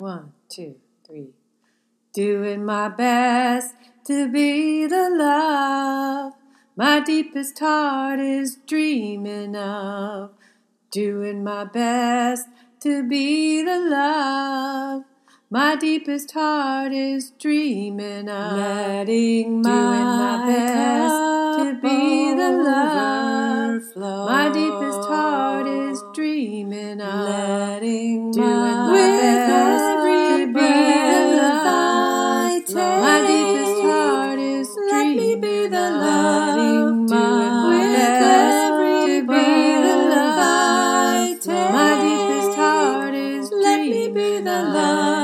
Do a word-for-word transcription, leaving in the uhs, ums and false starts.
One, two, three. Doing my best to be the love my deepest heart is dreaming of. Doing my best to be the love my deepest heart is dreaming of. Letting my, Doing my best to be the love overflow. my deepest heart is dreaming of. Letting Doing my, my best every to be the breath I love take. my deepest heart is Let me dreaming be the of. love. Doing my With best every to be the breath love I take. my deepest heart is Let me be dreaming the of. love.